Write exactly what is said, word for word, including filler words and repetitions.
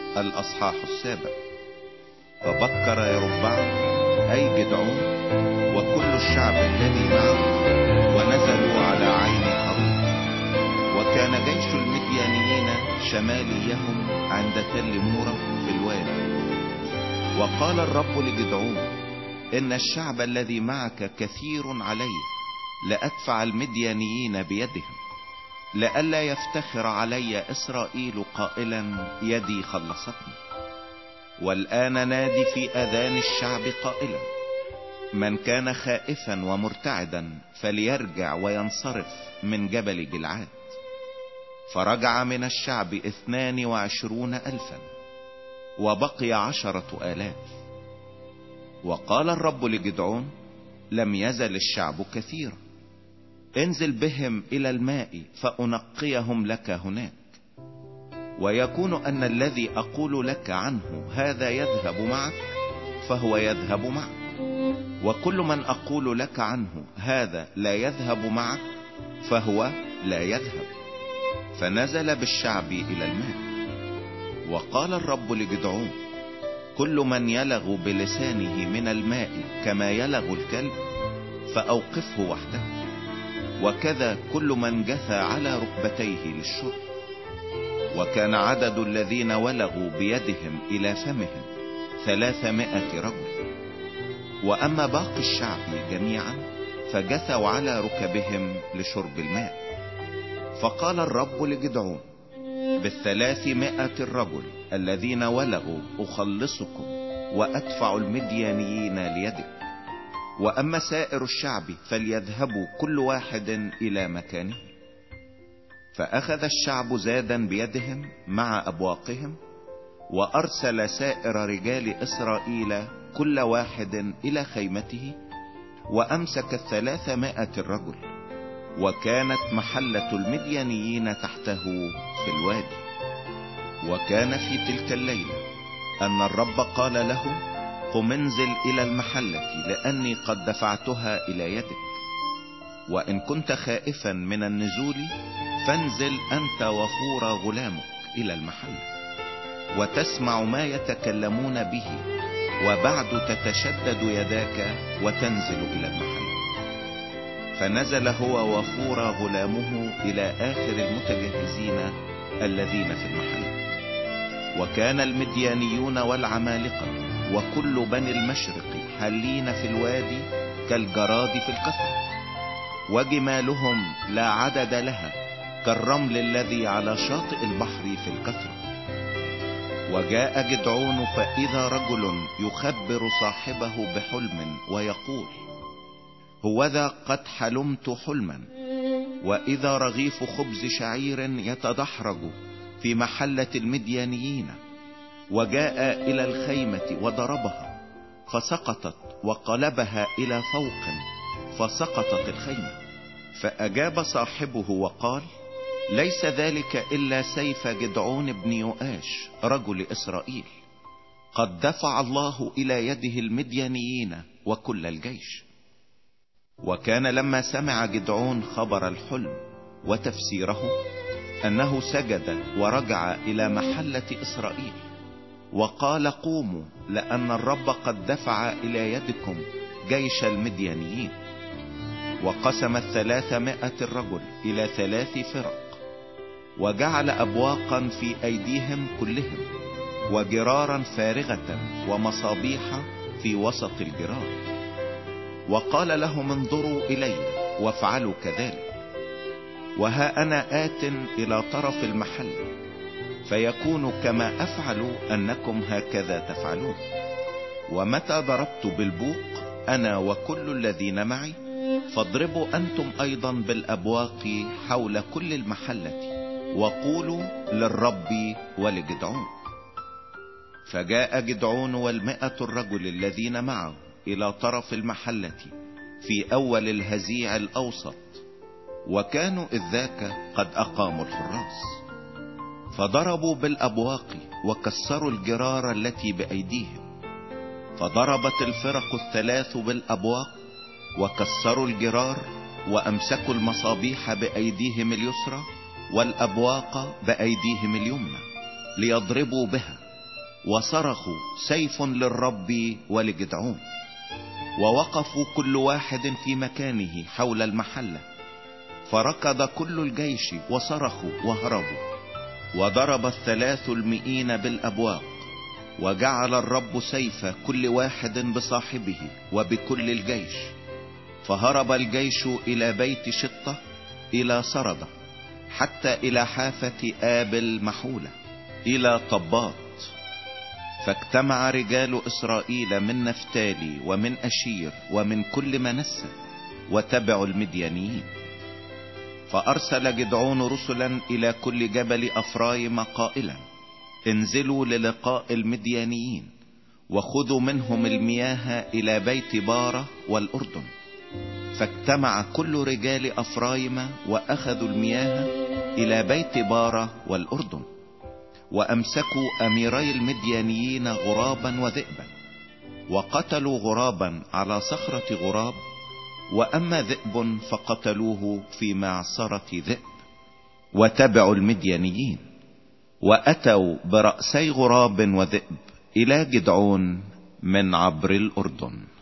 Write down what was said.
الأصحاح السابع. فبكر يربعم أي جدعون وكل الشعب الذي معه ونزلوا على عين حرون. وكان جيش المديانيين شماليهم عند تل مورة في الوادي. وقال الرب لجدعون: إن الشعب الذي معك كثير علي، لأدفع المديانيين بيدهم، لئلا يفتخر علي إسرائيل قائلا يدي خلصتني. والآن نادي في أذان الشعب قائلا: من كان خائفا ومرتعدا فليرجع وينصرف من جبل جلعاد. فرجع من الشعب اثنان وعشرون ألفا وبقي عشرة آلاف. وقال الرب لجدعون: لم يزل الشعب كثيرا، انزل بهم إلى الماء فأنقيهم لك هناك. ويكون أن الذي أقول لك عنه هذا يذهب معك فهو يذهب معك، وكل من أقول لك عنه هذا لا يذهب معك فهو لا يذهب. فنزل بالشعب إلى الماء. وقال الرب لجدعون: كل من يلغ بلسانه من الماء كما يلغ الكلب فأوقفه وحده، وكذا كل من جثى على ركبتيه للشرب. وكان عدد الذين ولغوا بيدهم إلى فمهم ثلاثمائة رجل. وأما باقي الشعب جميعا فجثوا على ركبهم لشرب الماء. فقال الرب لجدعون: بالثلاثمائة الرجل الذين ولغوا أخلصكم وأدفع المديانيين ليدك. وأما سائر الشعب فليذهبوا كل واحد إلى مكانه. فأخذ الشعب زادا بيدهم مع أبواقهم، وأرسل سائر رجال إسرائيل كل واحد إلى خيمته، وأمسك الثلاثمائة الرجل. وكانت محلة المديانيين تحته في الوادي. وكان في تلك الليلة أن الرب قال له: قم انزل إلى المحلة لأني قد دفعتها إلى يدك. وإن كنت خائفا من النزول فانزل أنت وفور غلامك إلى المحل، وتسمع ما يتكلمون به، وبعد تتشدد يداك وتنزل إلى المحل. فنزل هو وفور غلامه إلى آخر المتجهزين الذين في المحل. وكان المديانيون والعمالقة وكل بني المشرق حالين في الوادي كالجراد في الكثرة، وجمالهم لا عدد لها كالرمل الذي على شاطئ البحر في الكثرة. وجاء جدعون فإذا رجل يخبر صاحبه بحلم ويقول: هوذا قد حلمت حلما، وإذا رغيف خبز شعير يتدحرج في محلة المديانيين. وجاء إلى الخيمة وضربها فسقطت، وقلبها إلى فوق فسقطت الخيمة. فأجاب صاحبه وقال: ليس ذلك إلا سيف جدعون بن يؤاش رجل إسرائيل، قد دفع الله إلى يده المديانيين وكل الجيش. وكان لما سمع جدعون خبر الحلم وتفسيره أنه سجد ورجع إلى محلة إسرائيل وقال: قوموا، لأن الرب قد دفع إلى يدكم جيش المديانيين. وقسم الثلاثمائة الرجل إلى ثلاث فرق، وجعل أبواقا في أيديهم كلهم، وجرارا فارغة، ومصابيح في وسط الجرار. وقال لهم: انظروا إلي وافعلوا كذلك. وها أنا آت إلى طرف المحل، فيكون كما أفعل أنكم هكذا تفعلون. ومتى ضربت بالبوق أنا وكل الذين معي، فاضربوا أنتم أيضا بالأبواق حول كل المحلة، وقولوا للرب ولجدعون. فجاء جدعون والمائة الرجل الذين معه إلى طرف المحلة في أول الهزيع الأوسط، وكانوا إذ ذاك قد أقاموا الحراس. فضربوا بالأبواق وكسروا الجرار التي بأيديهم. فضربت الفرق الثلاث بالأبواق وكسروا الجرار، وأمسكوا المصابيح بأيديهم اليسرى والأبواق بأيديهم اليمنى ليضربوا بها. وصرخوا سيف للرب ولجدعون. ووقفوا كل واحد في مكانه حول المحلة، فركض كل الجيش وصرخوا وهربوا. وضرب الثلاث المئين بالأبواق، وجعل الرب سيف كل واحد بصاحبه وبكل الجيش. فهرب الجيش إلى بيت شطة إلى سردة، حتى إلى حافة آبل محولة إلى طباط. فاجتمع رجال إسرائيل من نفتالي ومن أشير ومن كل منسى وتبعوا المديانيين. فأرسل جدعون رسلا إلى كل جبل أفرايم قائلا: انزلوا للقاء المديانيين، وخذوا منهم المياه إلى بيت بارة والأردن. فاجتمع كل رجال أفرايم وأخذوا المياه إلى بيت بارة والأردن. وأمسكوا أميري المديانيين غرابا وذئبا، وقتلوا غرابا على صخرة غراب، وأما ذئب فقتلوه في معصرة ذئب. وتبعوا المديانيين، وأتوا برأسي غراب وذئب إلى جدعون من عبر الأردن.